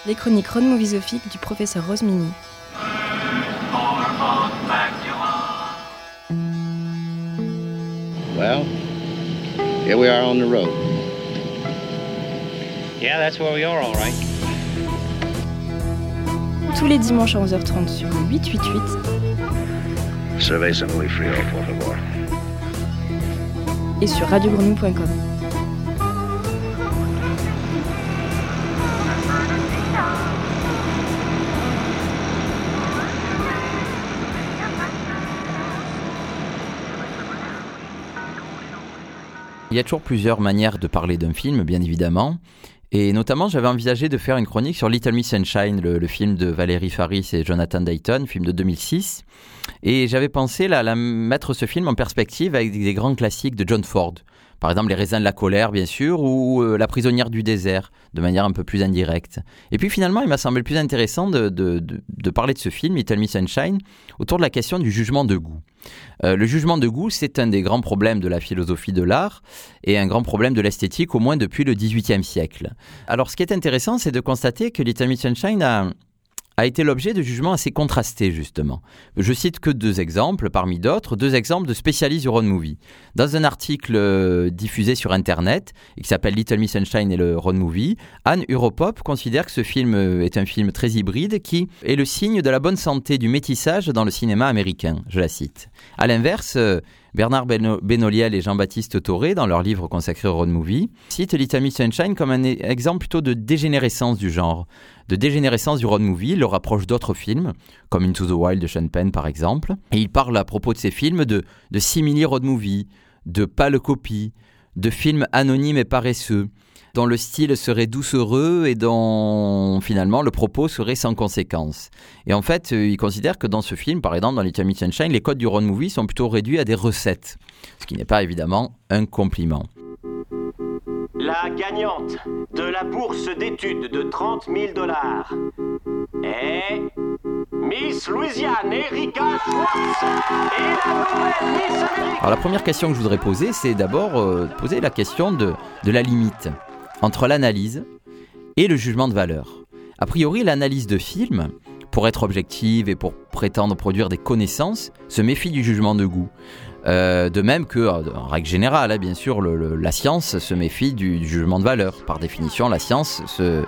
Les chroniques road moviesophiques du professeur Rosmini. Well, here we are on the road. Yeah, that's where we are, all right. Tous les dimanches à 11h30 sur le 888. Cerveza muy frío, por favor. Et sur radiogrenouille.com. Il y a toujours plusieurs manières de parler d'un film, bien évidemment. Et notamment, j'avais envisagé de faire une chronique sur Little Miss Sunshine, le film de Valérie Faris et Jonathan Dayton, film de 2006. Et j'avais pensé mettre ce film en perspective avec des grands classiques de John Ford. Par exemple, Les raisins de la colère, bien sûr, ou La prisonnière du désert, de manière un peu plus indirecte. Et puis finalement, il m'a semblé plus intéressant de parler de ce film, Little Miss Sunshine, autour de la question du jugement de goût. Le jugement de goût, c'est un des grands problèmes de la philosophie de l'art et un grand problème de l'esthétique, au moins depuis le XVIIIe siècle. Alors, ce qui est intéressant, c'est de constater que Little Miss Sunshine a été l'objet de jugements assez contrastés, justement. Je cite que deux exemples, parmi d'autres, deux exemples de spécialistes du road movie. Dans un article diffusé sur Internet, qui s'appelle Little Miss Sunshine et le road movie, Anne Uropop considère que ce film est un film très hybride qui est le signe de la bonne santé du métissage dans le cinéma américain. Je la cite. À l'inverse, Bernard Benoliel et Jean-Baptiste Toré, dans leur livre consacré au road movie, citent Little Miss Sunshine comme un exemple plutôt de dégénérescence du genre, de dégénérescence du road movie, le rapproche d'autres films, comme Into the Wild de Sean Penn par exemple. Et il parle à propos de ces films de simili road movie, de pâle copie, de films anonymes et paresseux, dont le style serait doucereux et dont finalement le propos serait sans conséquence. Et en fait, il considère que dans ce film, par exemple dans Little Miss Sunshine, les codes du road movie sont plutôt réduits à des recettes, ce qui n'est pas évidemment un compliment. La gagnante de la bourse d'études de $30 000 est Miss Louisiane Erika Schwartz et la nouvelle Miss Amérique. Alors la première question que je voudrais poser, c'est d'abord poser la question de la limite entre l'analyse et le jugement de valeur. A priori, l'analyse de film, pour être objective et pour prétendre produire des connaissances, se méfie du jugement de goût. De même que, en règle générale, bien sûr, la science se méfie du jugement de valeur. Par définition, la science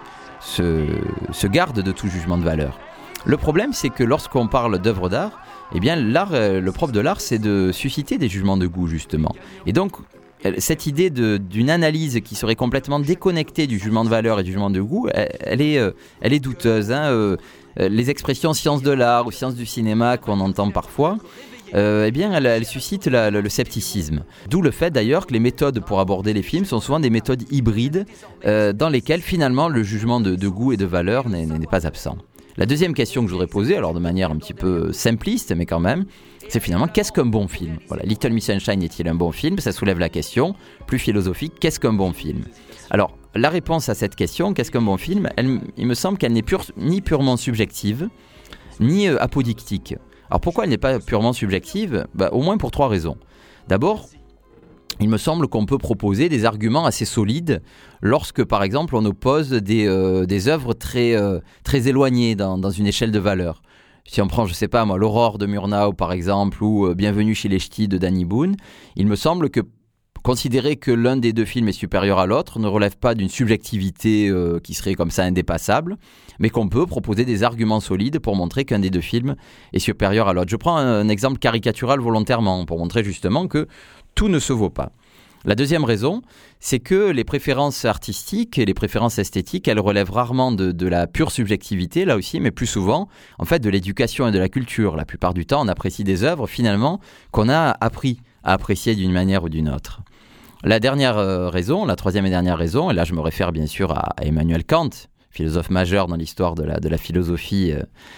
se garde de tout jugement de valeur. Le problème, c'est que lorsqu'on parle d'œuvres d'art, eh bien, l'art, le propre de l'art, c'est de susciter des jugements de goût, justement. Et donc, cette idée d'une analyse qui serait complètement déconnectée du jugement de valeur et du jugement de goût, elle est douteuse. Les expressions sciences de l'art ou sciences du cinéma qu'on entend parfois, eh bien, elle suscite le scepticisme. D'où le fait d'ailleurs que les méthodes pour aborder les films sont souvent des méthodes hybrides dans lesquelles finalement le jugement de goût et de valeur n'est pas absent. La deuxième question que je voudrais poser, alors de manière un petit peu simpliste, mais quand même, c'est finalement qu'est-ce qu'un bon film ? Voilà, Little Miss Sunshine est-il un bon film ? Ça soulève la question, plus philosophique, qu'est-ce qu'un bon film ? Alors, la réponse à cette question, qu'est-ce qu'un bon film ? Il me semble qu'elle n'est ni purement subjective, ni apodictique. Alors pourquoi elle n'est pas purement subjective ? Au moins pour trois raisons. D'abord, il me semble qu'on peut proposer des arguments assez solides lorsque, par exemple, on oppose des œuvres très éloignées dans une échelle de valeur. Si on prend, je ne sais pas moi, L'Aurore de Murnau, par exemple, ou Bienvenue chez les Ch'tis de Danny Boone, il me semble que considérer que l'un des deux films est supérieur à l'autre ne relève pas d'une subjectivité qui serait comme ça indépassable, mais qu'on peut proposer des arguments solides pour montrer qu'un des deux films est supérieur à l'autre. Je prends un exemple caricatural volontairement pour montrer justement que tout ne se vaut pas. La deuxième raison, c'est que les préférences artistiques et les préférences esthétiques, elles relèvent rarement de la pure subjectivité, là aussi, mais plus souvent, en fait, de l'éducation et de la culture. La plupart du temps, on apprécie des œuvres, finalement, qu'on a appris à apprécier d'une manière ou d'une autre. La dernière raison, la troisième et dernière raison, et là je me réfère bien sûr à Emmanuel Kant, philosophe majeur dans l'histoire de la philosophie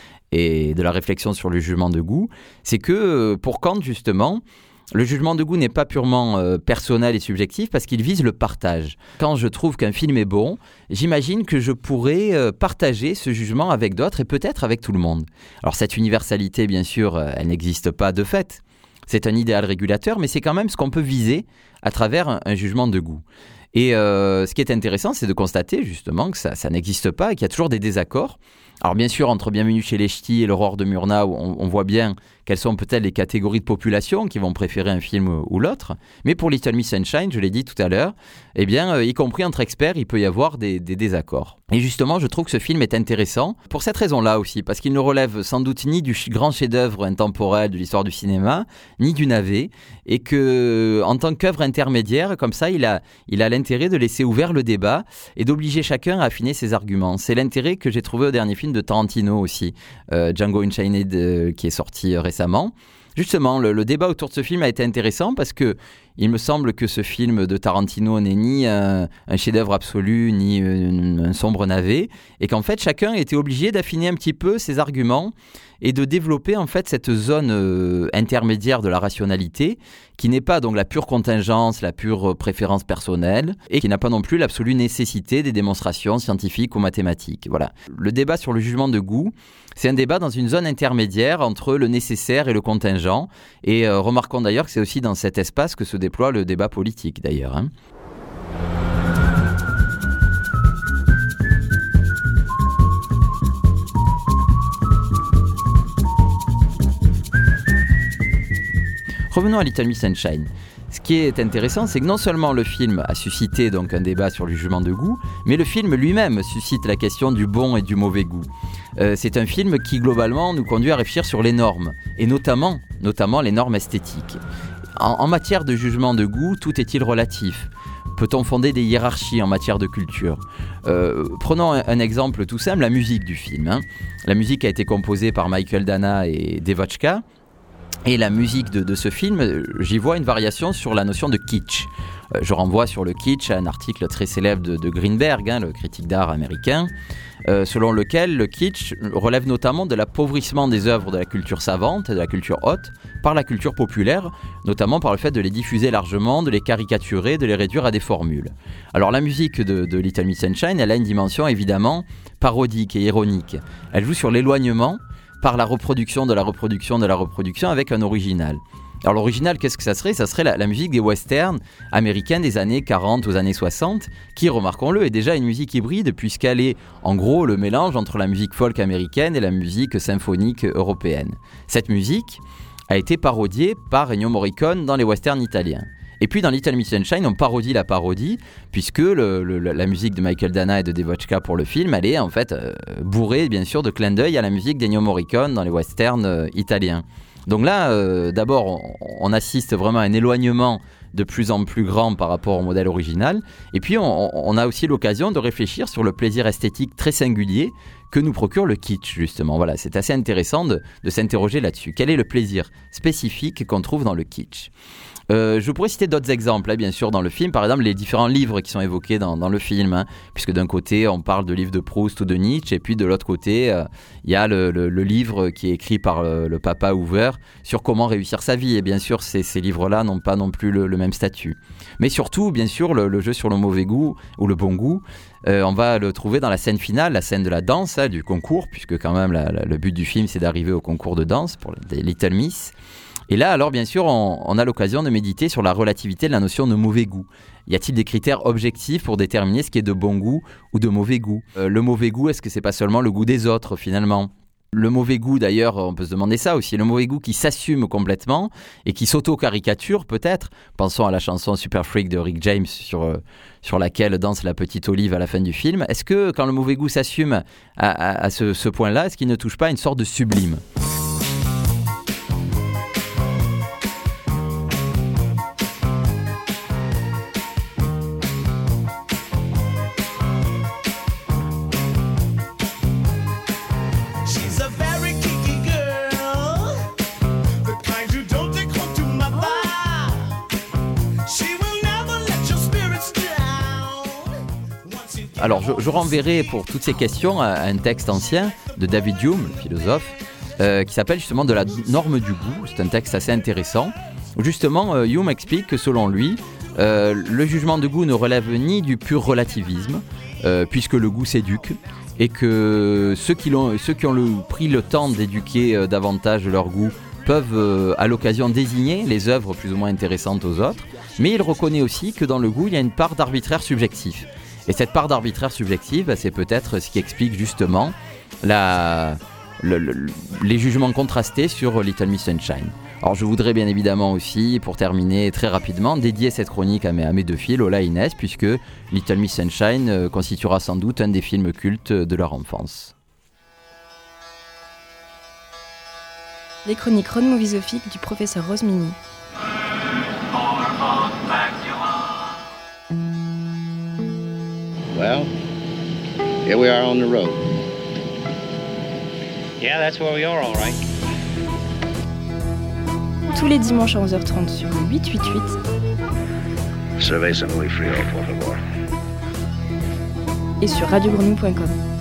et de la réflexion sur le jugement de goût, c'est que pour Kant, justement, le jugement de goût n'est pas purement personnel et subjectif parce qu'il vise le partage. Quand je trouve qu'un film est bon, j'imagine que je pourrais partager ce jugement avec d'autres et peut-être avec tout le monde. Alors cette universalité, bien sûr, elle n'existe pas de fait. C'est un idéal régulateur, mais c'est quand même ce qu'on peut viser à travers un jugement de goût. Et ce qui est intéressant, c'est de constater justement que ça n'existe pas et qu'il y a toujours des désaccords. Alors bien sûr, entre Bienvenue chez les Ch'tis et L'Aurore de Murnau, on voit bien quelles sont peut-être les catégories de population qui vont préférer un film ou l'autre. Mais pour Little Miss Sunshine, je l'ai dit tout à l'heure, eh bien, y compris entre experts, il peut y avoir des désaccords. Et justement, je trouve que ce film est intéressant pour cette raison-là aussi, parce qu'il ne relève sans doute ni du grand chef-d'œuvre intemporel de l'histoire du cinéma, ni du navet, et que, en tant qu'œuvre intermédiaire, comme ça, il a l'intérêt de laisser ouvert le débat et d'obliger chacun à affiner ses arguments. C'est l'intérêt que j'ai trouvé au dernier film de Tarantino aussi, Django Unchained, qui est sorti récemment. Justement, le débat autour de ce film a été intéressant parce que il me semble que ce film de Tarantino n'est ni un chef-d'œuvre absolu, ni un sombre navet, et qu'en fait, chacun était obligé d'affiner un petit peu ses arguments et de développer en fait cette zone intermédiaire de la rationalité qui n'est pas donc la pure contingence, la pure préférence personnelle et qui n'a pas non plus l'absolue nécessité des démonstrations scientifiques ou mathématiques. Voilà. Le débat sur le jugement de goût, c'est un débat dans une zone intermédiaire entre le nécessaire et le contingent et remarquons d'ailleurs que c'est aussi dans cet espace que se déploie le débat politique d'ailleurs. Hein. Revenons à Little Miss Sunshine. Ce qui est intéressant, c'est que non seulement le film a suscité donc un débat sur le jugement de goût, mais le film lui-même suscite la question du bon et du mauvais goût. C'est un film qui globalement nous conduit à réfléchir sur les normes, et notamment les normes esthétiques. En matière de jugement de goût, tout est-il relatif ? Peut-on fonder des hiérarchies en matière de culture ? Prenons un exemple tout simple, la musique du film. Hein. La musique a été composée par Michael Dana et Devochka. Et la musique de ce film, j'y vois une variation sur la notion de kitsch. Je renvoie sur le kitsch à un article très célèbre de Greenberg, le critique d'art américain, selon lequel le kitsch relève notamment de l'appauvrissement des œuvres de la culture savante, de la culture haute, par la culture populaire, notamment par le fait de les diffuser largement, de les caricaturer, de les réduire à des formules. Alors la musique de Little Miss Sunshine, elle a une dimension évidemment parodique et ironique. Elle joue sur l'éloignement par la reproduction de la reproduction de la reproduction avec un original. Alors l'original, qu'est-ce que ça serait ? Ça serait la musique des westerns américains des années 40 aux années 60, qui, remarquons-le, est déjà une musique hybride puisqu'elle est en gros le mélange entre la musique folk américaine et la musique symphonique européenne. Cette musique a été parodiée par Ennio Morricone dans les westerns italiens. Et puis dans Little Miss Sunshine, on parodie la parodie, puisque la musique de Michael Dana et de Devochka pour le film, elle est en fait bourrée bien sûr de clins d'œil à la musique d'Ennio Morricone dans les westerns italiens. Donc là, d'abord, on assiste vraiment à un éloignement de plus en plus grand par rapport au modèle original. Et puis on a aussi l'occasion de réfléchir sur le plaisir esthétique très singulier que nous procure le kitsch, justement. Voilà, c'est assez intéressant de s'interroger là-dessus. Quel est le plaisir spécifique qu'on trouve dans le kitsch ? Je pourrais citer d'autres exemples, bien sûr, dans le film. Par exemple, les différents livres qui sont évoqués dans le film. Puisque d'un côté, on parle de livres de Proust ou de Nietzsche. Et puis de l'autre côté, il y a le livre qui est écrit par le papa Hoover sur comment réussir sa vie. Et bien sûr, ces livres-là n'ont pas non plus le même statut. Mais surtout, bien sûr, le jeu sur le mauvais goût ou le bon goût, on va le trouver dans la scène finale, la scène de la danse, du concours. Puisque quand même, le but du film, c'est d'arriver au concours de danse pour les Little Miss. Et là, alors, bien sûr, on a l'occasion de méditer sur la relativité de la notion de mauvais goût. Y a-t-il des critères objectifs pour déterminer ce qui est de bon goût ou de mauvais goût ? Le mauvais goût, est-ce que c'est pas seulement le goût des autres, finalement ? Le mauvais gour, d'ailleurs, on peut se demander ça aussi, le mauvais goût qui s'assume complètement et qui s'auto-caricature peut-être. Pensons à la chanson Super Freak de Rick James sur laquelle danse la petite Olive à la fin du film. Est-ce que quand le mauvais goût s'assume à ce point-là, est-ce qu'il ne touche pas à une sorte de sublime ? Alors, je renverrai pour toutes ces questions à un texte ancien de David Hume, le philosophe, qui s'appelle justement De la norme du goût. C'est un texte assez intéressant. Justement, Hume explique que selon lui, le jugement de goût ne relève ni du pur relativisme, puisque le goût s'éduque, et que ceux qui ont pris le temps d'éduquer davantage leur goût peuvent à l'occasion désigner les œuvres plus ou moins intéressantes aux autres, Mais il reconnaît aussi que dans le goût, il y a une part d'arbitraire subjectif. Et cette part d'arbitraire subjectif, c'est peut-être ce qui explique justement les jugements contrastés sur Little Miss Sunshine. Alors je voudrais bien évidemment aussi, pour terminer très rapidement, dédier cette chronique à mes deux filles, Lola et Inès, puisque Little Miss Sunshine constituera sans doute un des films cultes de leur enfance. Les chroniques Road Moviesophiques du professeur Rose Mini. Well, here we are on the road. Yeah, that's where we are, all right. Tous les dimanches à 11h30 sur le 888. Cerveza muy frío, por favor. Et sur radiogrenouille.com.